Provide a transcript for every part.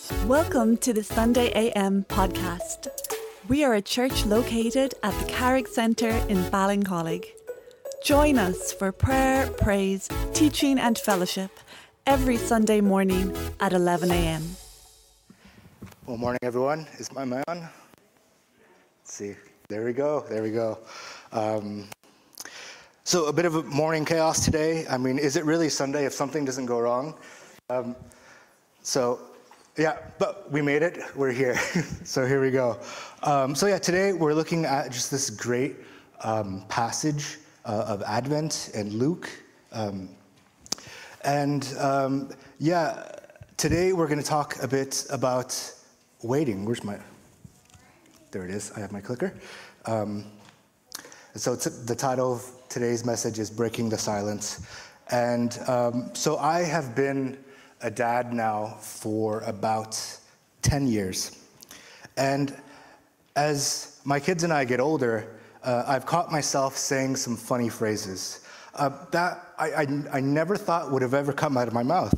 Welcome to the Sunday AM podcast. We are a church located at the Carrick Centre in Ballincollig. Join us for prayer, praise, teaching and fellowship every Sunday morning at 11 a.m. Well, morning, everyone. Is my mic on? Let's see. There we go. So a bit of a morning chaos today. I mean, is it really Sunday if something doesn't go wrong? But we made it. We're here. So here we go. Today we're looking at just this great passage of Advent and Luke. Today we're going to talk a bit about waiting. There it is. I have my clicker. The title of today's message is Breaking the Silence. And so I have been a dad now for about 10 years. And as my kids and I get older, I've caught myself saying some funny phrases that I never thought would have ever come out of my mouth.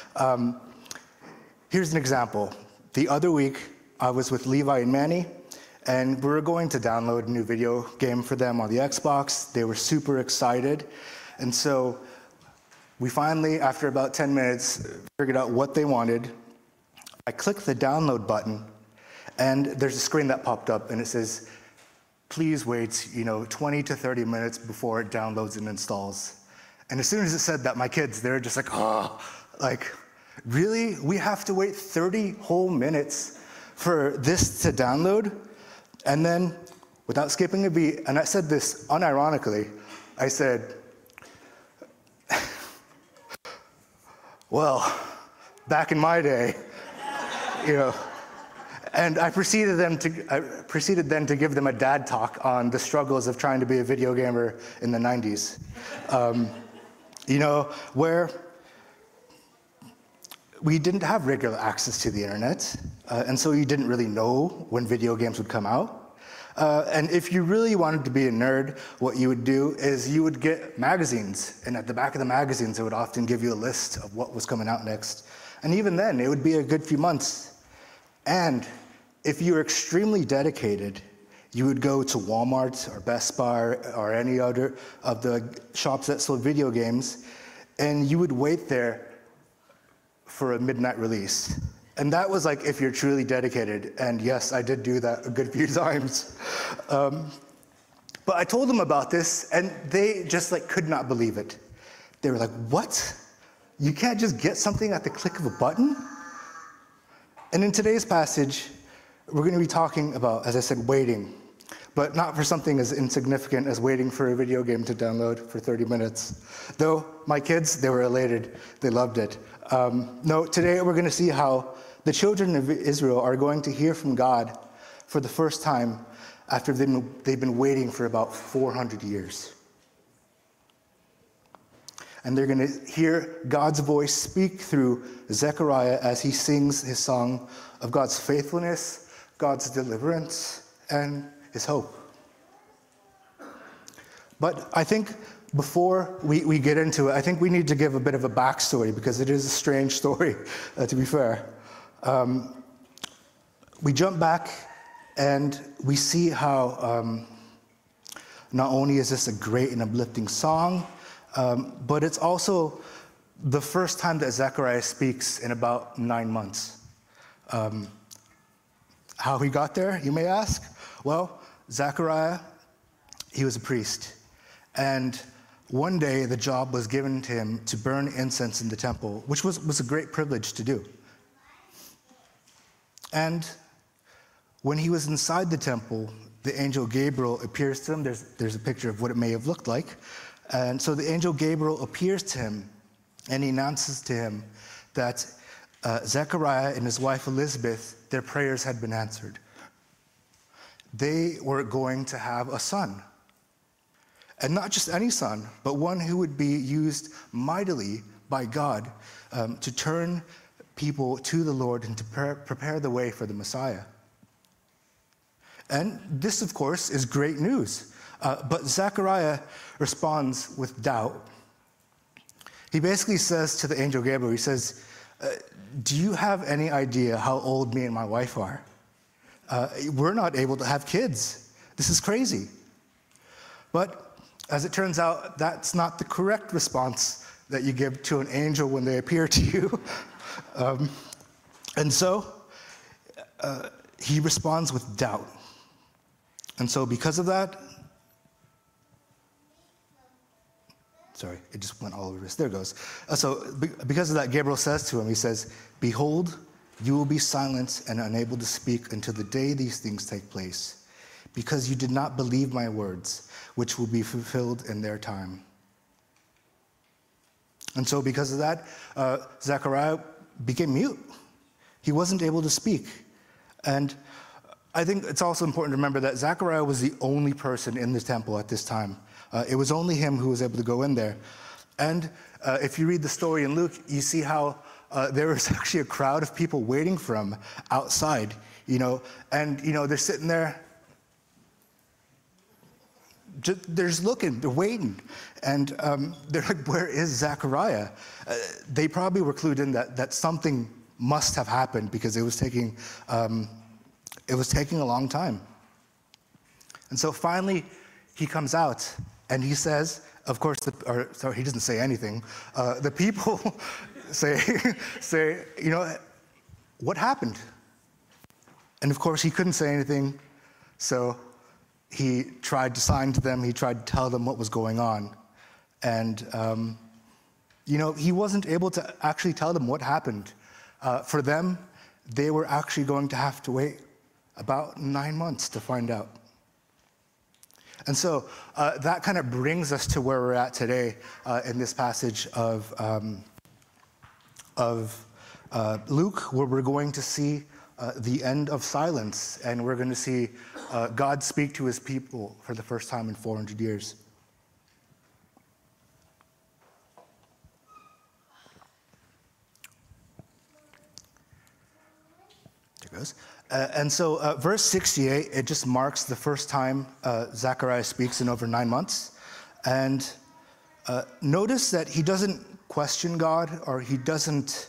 Here's an example. The other week, I was with Levi and Manny, and we were going to download a new video game for them on the Xbox. They were super excited. And so we finally, after about 10 minutes, figured out what they wanted. I clicked the download button, and there's a screen that popped up, and it says, please wait, 20 to 30 minutes before it downloads and installs. And as soon as it said that, my kids, they're just like, really? We have to wait 30 whole minutes for this to download? And then, without skipping a beat, and I said this unironically, I said, well, back in my day, and I proceeded then to give them a dad talk on the struggles of trying to be a video gamer in the 90s. Where we didn't have regular access to the internet, and so you didn't really know when video games would come out. And if you really wanted to be a nerd, what you would do is you would get magazines, and at the back of the magazines, it would often give you a list of what was coming out next. And even then, it would be a good few months. And if you were extremely dedicated, you would go to Walmart or Best Buy or any other of the shops that sold video games, and you would wait there for a midnight release. And that was like if you're truly dedicated. And yes, I did do that a good few times. But I told them about this, and they just could not believe it. They were like, what? You can't just get something at the click of a button? And in today's passage, we're going to be talking about, as I said, waiting. But not for something as insignificant as waiting for a video game to download for 30 minutes. Though my kids, they were elated. They loved it. Today we're going to see how the children of Israel are going to hear from God for the first time after they've been waiting for about 400 years. And they're going to hear God's voice speak through Zechariah as he sings his song of God's faithfulness, God's deliverance, and his hope. But I think before we get into it, I think we need to give a bit of a backstory because it is a strange story, to be fair. We jump back and we see how not only is this a great and uplifting song, but it's also the first time that Zechariah speaks in about 9 months. How he got there, you may ask? Well, Zechariah, he was a priest. And one day the job was given to him to burn incense in the temple, which was a great privilege to do. And when he was inside the temple, the angel Gabriel appears to him. There's a picture of what it may have looked like. And so the angel Gabriel appears to him, and he announces to him that Zechariah and his wife Elizabeth, their prayers had been answered. They were going to have a son. And not just any son, but one who would be used mightily by God to turn people to the Lord and to prepare the way for the Messiah. And this, of course, is great news. But Zechariah responds with doubt. He basically says to the angel Gabriel, he says, Do you have any idea how old me and my wife are? We're not able to have kids. This is crazy. But as it turns out, that's not the correct response that you give to an angel when they appear to you. And so he responds with doubt. And so because of that, sorry, it just went all over this. There it goes. Because of that, Gabriel says to him, he says, "Behold, you will be silent and unable to speak until the day these things take place, because you did not believe my words, which will be fulfilled in their time." And so because of that, Zechariah became mute. He wasn't able to speak. And I think it's also important to remember that Zechariah was the only person in the temple at this time. It was only him who was able to go in there. And if you read the story in Luke, you see how there was actually a crowd of people waiting for him outside, and, they're sitting there, they're just looking, they're waiting. And they're like, where is Zechariah? They probably were clued in that something must have happened because it was taking a long time. And so finally, he comes out and he says, of course, he doesn't say anything. The people say, what happened? And of course, he couldn't say anything. So he tried to sign to them. He tried to tell them what was going on. And, he wasn't able to actually tell them what happened. For them, they were actually going to have to wait about 9 months to find out. And so that kind of brings us to where we're at today in this passage of Luke, where we're going to see the end of silence, and we're going to see God speak to his people for the first time in 400 years. There it goes. And so verse 68, it just marks the first time Zechariah speaks in over 9 months. And notice that he doesn't question God, or he doesn't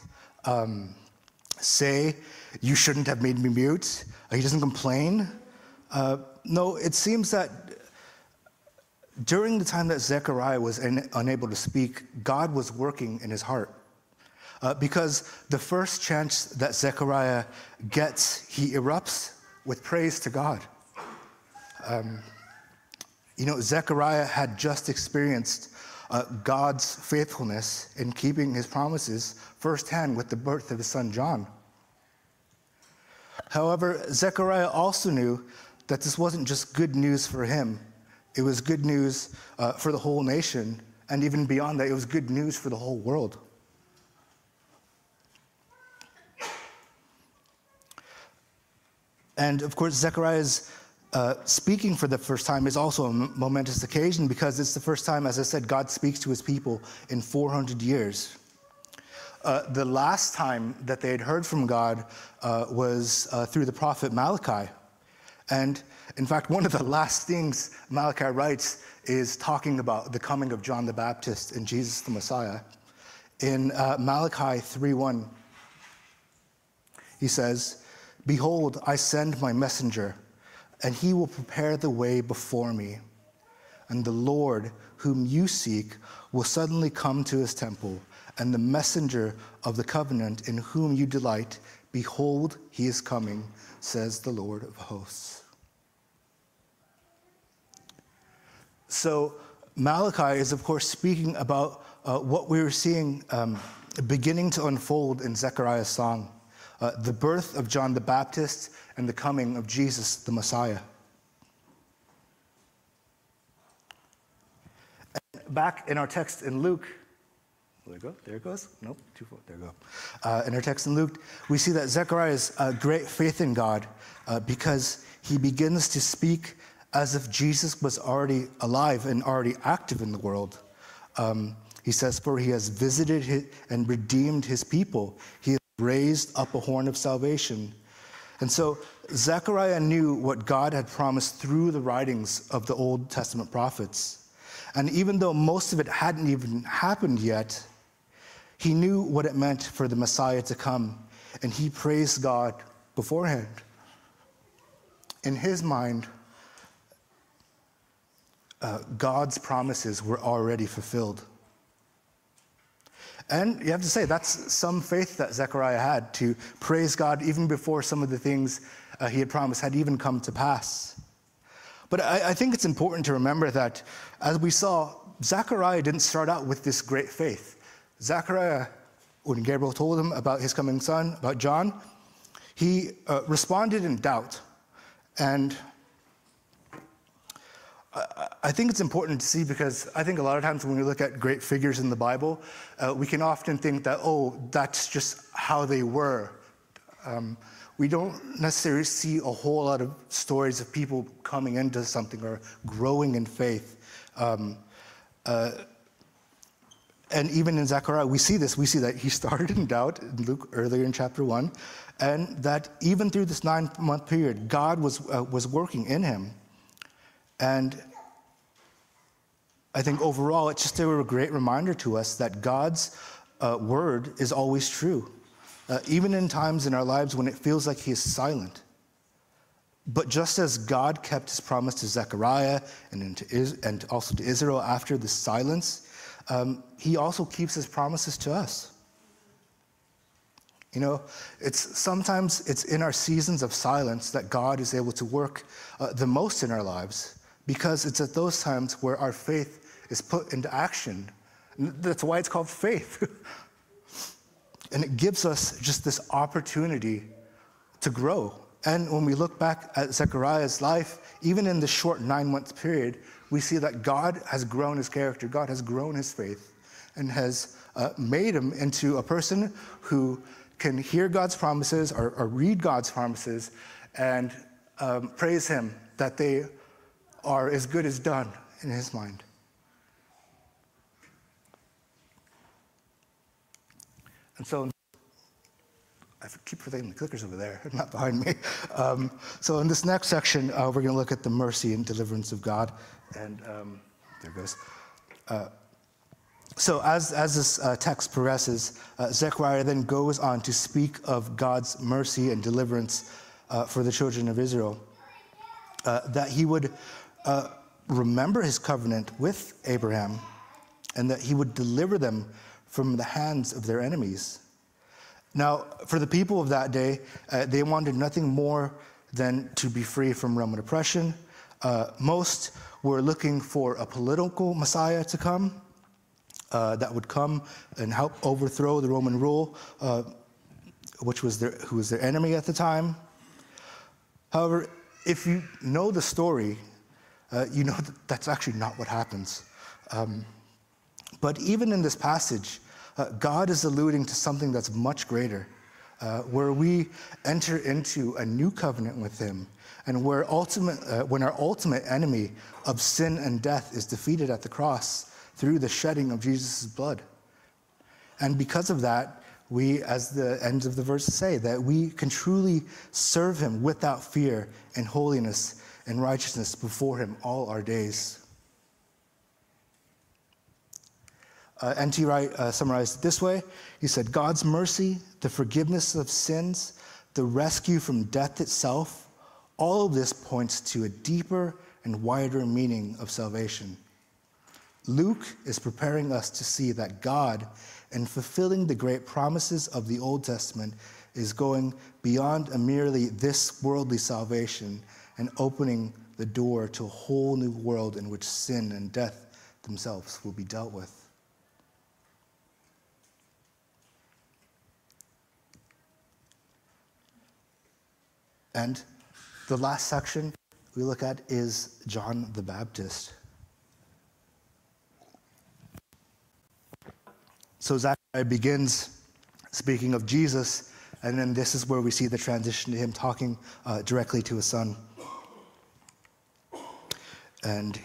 say, "You shouldn't have made me mute." He doesn't complain. No, it seems that during the time that Zechariah was unable to speak, God was working in his heart. Because the first chance that Zechariah gets, he erupts with praise to God. Zechariah had just experienced God's faithfulness in keeping his promises firsthand with the birth of his son John. However, Zechariah also knew that this wasn't just good news for him. It was good news for the whole nation, and even beyond that, it was good news for the whole world. And of course, Zechariah's speaking for the first time is also a momentous occasion, because it's the first time, as I said, God speaks to his people in 400 years. The last time that they had heard from God was through the prophet Malachi. And in fact, one of the last things Malachi writes is talking about the coming of John the Baptist and Jesus the Messiah. In Malachi 3:1, he says, "Behold, I send my messenger, and he will prepare the way before me. And the Lord, whom you seek, will suddenly come to his temple, and the messenger of the covenant in whom you delight, behold, he is coming, says the Lord of hosts." So Malachi is, of course, speaking about what we were seeing beginning to unfold in Zechariah's song. The birth of John the Baptist and the coming of Jesus the Messiah. And back in our text in Luke, there it goes. Nope, too far. There we go. In our text in Luke, we see that Zechariah's great faith in God because he begins to speak as if Jesus was already alive and already active in the world. He says, "For he has visited and redeemed his people. He has raised up a horn of salvation." And so Zechariah knew what God had promised through the writings of the Old Testament prophets. And even though most of it hadn't even happened yet, He knew what it meant for the Messiah to come, and he praised God beforehand. In his mind, God's promises were already fulfilled. And you have to say, that's some faith that Zechariah had, to praise God even before some of the things he had promised had even come to pass. But I think it's important to remember that, as we saw, Zechariah didn't start out with this great faith. Zechariah, when Gabriel told him about his coming son, about John, he responded in doubt. And I think it's important to see, because I think a lot of times when we look at great figures in the Bible, we can often think that, oh, that's just how they were. We don't necessarily see a whole lot of stories of people coming into something or growing in faith. And even in Zechariah, we see this. We see that he started in doubt in Luke earlier in chapter 1, and that even through this 9-month period, God was working in him. And I think overall, it's just a great reminder to us that God's word is always true, even in times in our lives when it feels like he is silent. But just as God kept his promise to Zechariah and also to Israel after the silence, he also keeps his promises to us. You know, sometimes it's in our seasons of silence that God is able to work the most in our lives, because it's at those times where our faith is put into action. And that's why it's called faith. And it gives us just this opportunity to grow. And when we look back at Zechariah's life, even in the short 9-month period, we see that God has grown his character, God has grown his faith, and has made him into a person who can hear God's promises or read God's promises and praise him that they are as good as done in his mind. And so, I keep forgetting the clicker's over there, not behind me. So in this next section, we're going to look at the mercy and deliverance of God. And there it goes. So as this text progresses, Zechariah then goes on to speak of God's mercy and deliverance for the children of Israel, that he would remember his covenant with Abraham, and that he would deliver them from the hands of their enemies. Now, for the people of that day, they wanted nothing more than to be free from Roman oppression. Most were looking for a political Messiah to come, that would come and help overthrow the Roman rule, who was their enemy at the time. However, if you know the story, you know that that's actually not what happens. But even in this passage, God is alluding to something that's much greater, where we enter into a new covenant with him, and where when our ultimate enemy of sin and death is defeated at the cross through the shedding of Jesus' blood. And because of that, we, as the end of the verses say, that we can truly serve him without fear in holiness and righteousness before him all our days. N.T. Wright summarized it this way. He said, God's mercy, the forgiveness of sins, the rescue from death itself, all of this points to a deeper and wider meaning of salvation. Luke is preparing us to see that God, in fulfilling the great promises of the Old Testament, is going beyond a merely this worldly salvation and opening the door to a whole new world in which sin and death themselves will be dealt with. And the last section we look at is John the Baptist. So Zechariah begins speaking of Jesus, and then this is where we see the transition to him talking directly to his son. And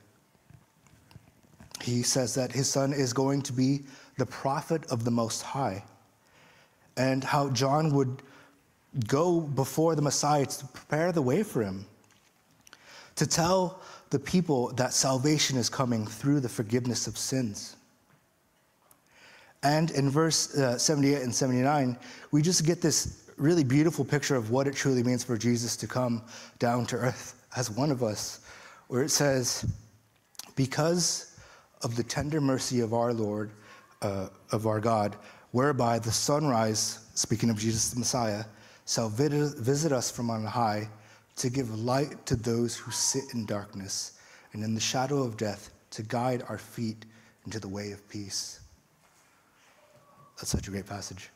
he says that his son is going to be the prophet of the Most High, and how John would go before the Messiah to prepare the way for him, to tell the people that salvation is coming through the forgiveness of sins. And in verse 78 and 79, we just get this really beautiful picture of what it truly means for Jesus to come down to earth as one of us, where it says, because of the tender mercy of our Lord, of our God, whereby the sunrise, speaking of Jesus the Messiah, shall visit us from on high to give light to those who sit in darkness and in the shadow of death, to guide our feet into the way of peace. That's such a great passage.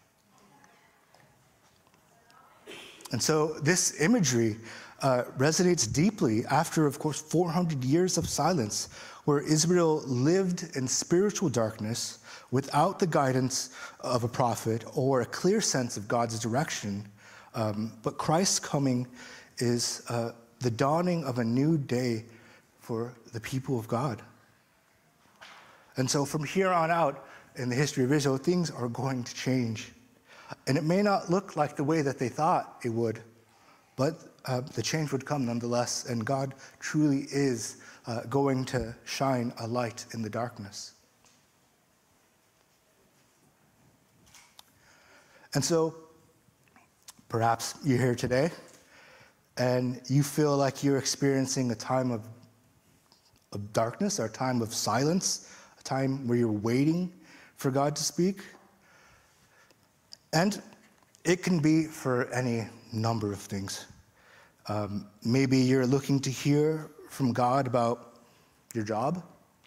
And so this imagery resonates deeply after, of course, 400 years of silence, where Israel lived in spiritual darkness without the guidance of a prophet or a clear sense of God's direction. But Christ's coming is the dawning of a new day for the people of God. And so from here on out in the history of Israel, things are going to change. And it may not look like the way that they thought it would, but the change would come nonetheless, and God truly is going to shine a light in the darkness. And so, perhaps you're here today, and you feel like you're experiencing a time of darkness, or a time of silence, a time where you're waiting for God to speak. And it can be for any number of things. Maybe you're looking to hear from God about your job.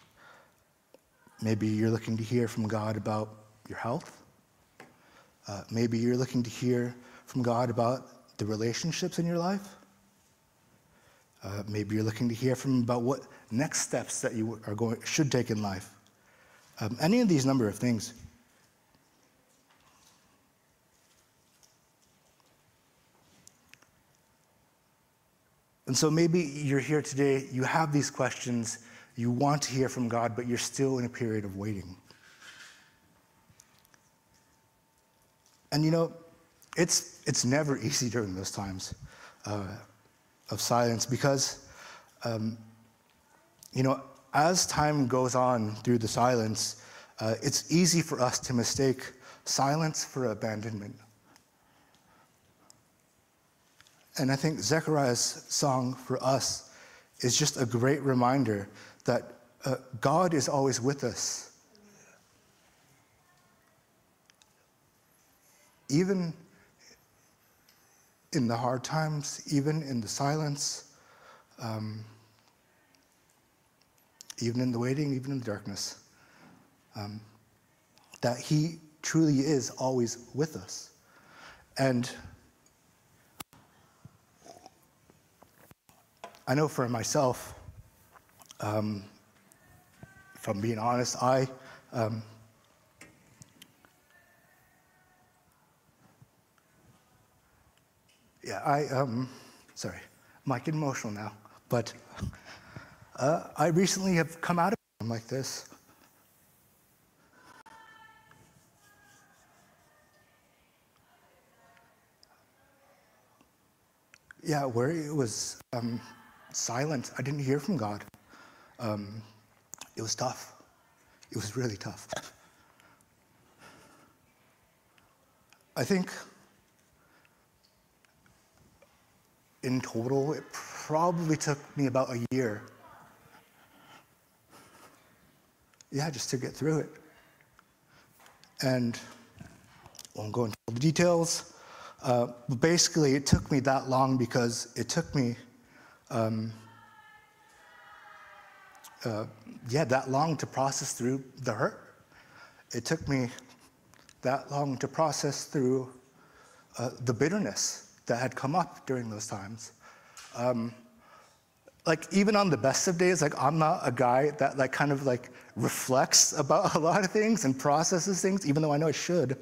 Maybe you're looking to hear from God about your health. Maybe you're looking to hear from God about the relationships in your life. Maybe you're looking to hear from about what next steps that you should take in life. Any of these number of things. And so maybe you're here today, you have these questions, you want to hear from God, but you're still in a period of waiting. And you know, it's never easy during those times of silence, because, you know, as time goes on through the silence, it's easy for us to mistake silence for abandonment. And I think Zechariah's song for us is just a great reminder that God is always with us. Even in the hard times, even in the silence, even in the waiting, even in the darkness, that he truly is always with us. And I know for myself, if I'm being honest, sorry, I'm like getting emotional now, but I recently have come out of it like this. Yeah, where it was silent. I didn't hear from God. It was tough. It was really tough. I think in total, it probably took me about a year. Yeah, just to get through it. And I won't go into all the details, but basically it took me that long because it took me that long to process through the hurt. It took me that long to process through the bitterness that had come up during those times. Like even on the best of days, like I'm not a guy that like kind of like reflects about a lot of things and processes things, even though I know I should.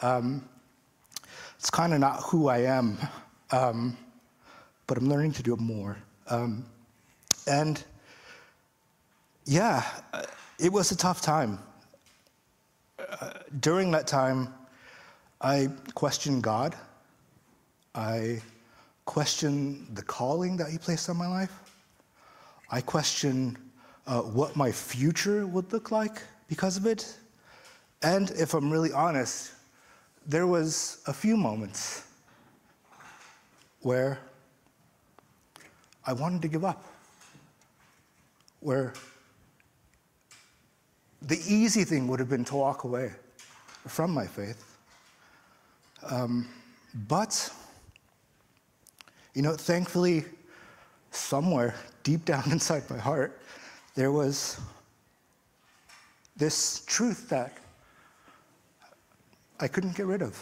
It's kind of not who I am, but I'm learning to do it more. And yeah, it was a tough time. During that time, I questioned God. I questioned the calling that he placed on my life. I questioned what my future would look like because of it. And if I'm really honest, there was a few moments where I wanted to give up, where the easy thing would have been to walk away from my faith. But, thankfully, somewhere deep down inside my heart, there was this truth that I couldn't get rid of.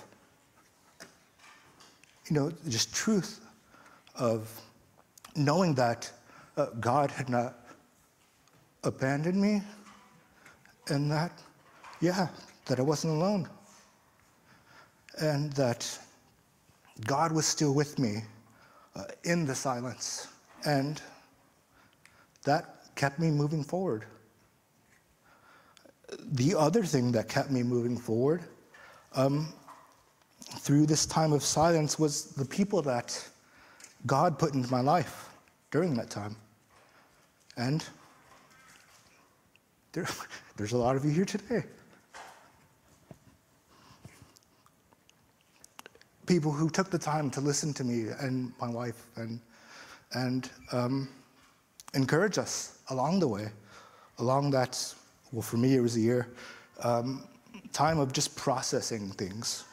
Just truth of knowing that God had not abandoned me, and that I wasn't alone. And that God was still with me in the silence. And that kept me moving forward. The other thing that kept me moving forward through this time of silence was the people that God put into my life during that time. And there's a lot of you here today. People who took the time to listen to me and my wife and encourage us along the way, along that, well, for me it was a year, time of just processing things.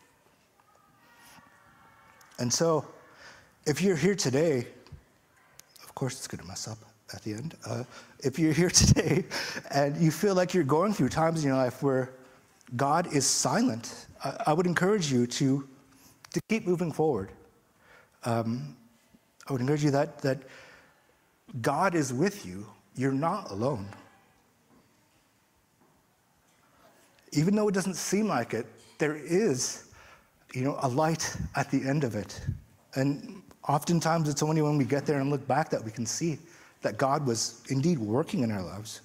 And so, if you're here today, of course it's going to mess up at the end. If you're here today and you feel like you're going through times in your life where God is silent, I would encourage you to keep moving forward. I would encourage you that God is with you. You're not alone. Even though it doesn't seem like it, there is, a light at the end of it. And oftentimes it's only when we get there and look back that we can see that God was indeed working in our lives.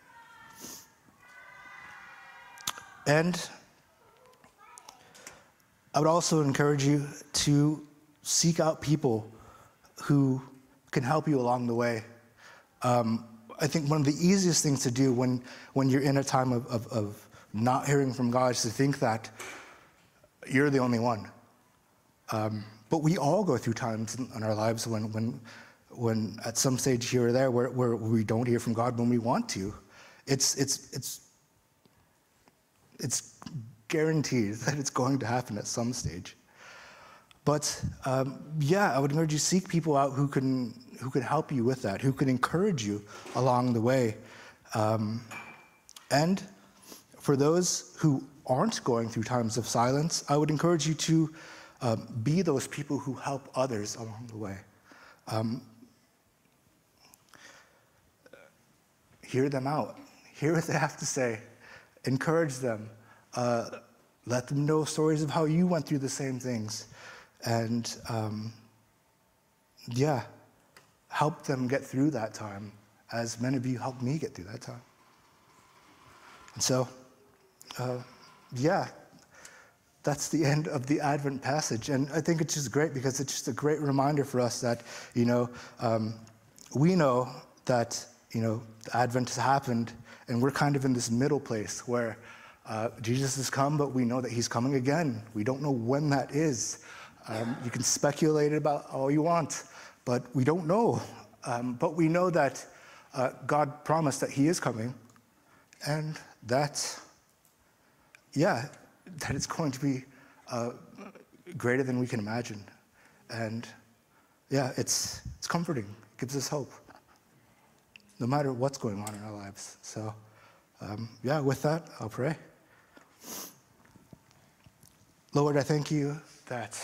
And I would also encourage you to seek out people who can help you along the way. I think one of the easiest things to do when you're in a time of not hearing from God is to think that you're the only one. But we all go through times in our lives when at some stage here or there where we don't hear from God when we want to. It's guaranteed that it's going to happen at some stage. But I would encourage you to seek people out who can help you with that, who can encourage you along the way. And for those who aren't going through times of silence, I would encourage you to be those people who help others along the way. Hear them out. Hear what they have to say. Encourage them. Let them know stories of how you went through the same things. And help them get through that time as many of you helped me get through that time. And so, that's the end of the Advent passage. And I think it's just great because it's just a great reminder for us that, we know that, Advent has happened and we're kind of in this middle place where Jesus has come, but we know that he's coming again. We don't know when that is. You can speculate about all you want, but we don't know. But we know that God promised that he is coming and that it's going to be greater than we can imagine. And it's comforting. It gives us hope, no matter what's going on in our lives. So, with that, I'll pray. Lord, I thank you that,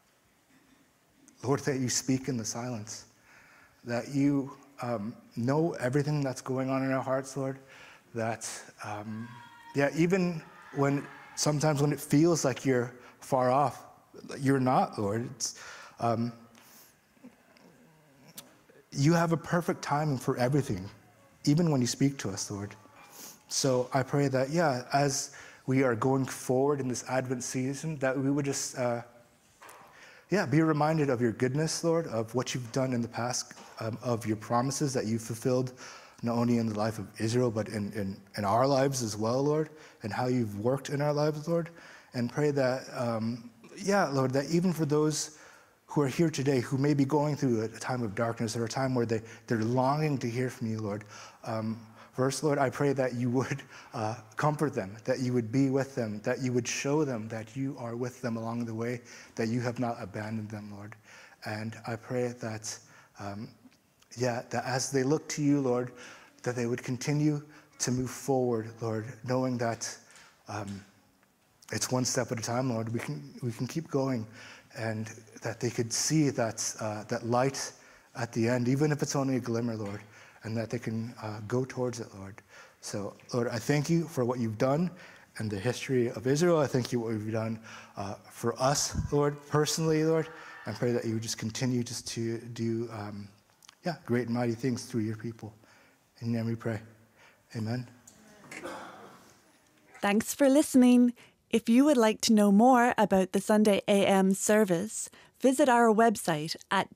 Lord, that you speak in the silence, that you know everything that's going on in our hearts, Lord, that, even sometimes when it feels like you're far off, you're not, Lord. It's, you have a perfect timing for everything, even when you speak to us, Lord. So I pray that, as we are going forward in this Advent season, that we would just, be reminded of your goodness, Lord, of what you've done in the past, of your promises that you've fulfilled not only in the life of Israel, but in our lives as well, Lord, and how you've worked in our lives, Lord. And pray that, Lord, that even for those who are here today, who may be going through a time of darkness or a time where they're longing to hear from you, Lord, first, Lord, I pray that you would comfort them, that you would be with them, that you would show them that you are with them along the way, that you have not abandoned them, Lord. And I pray that, that as they look to you, Lord, that they would continue to move forward, Lord, knowing that it's one step at a time, Lord. We can keep going, and that they could see that light at the end, even if it's only a glimmer, Lord, and that they can go towards it, Lord. So, Lord, I thank you for what you've done in the history of Israel. I thank you for what you've done for us, Lord, personally, Lord. I pray that you would just continue just to do, great and mighty things through your people. In your name we pray. Amen. Thanks for listening. If you would like to know more about the Sunday AM service, visit our website at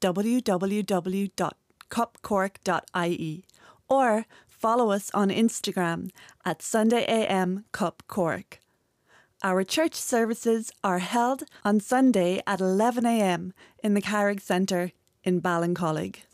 www.cupcork.ie or follow us on Instagram at Sunday AM Cup Cork. Our church services are held on Sunday at 11 a.m. in the Carrick Centre in Ballincollig.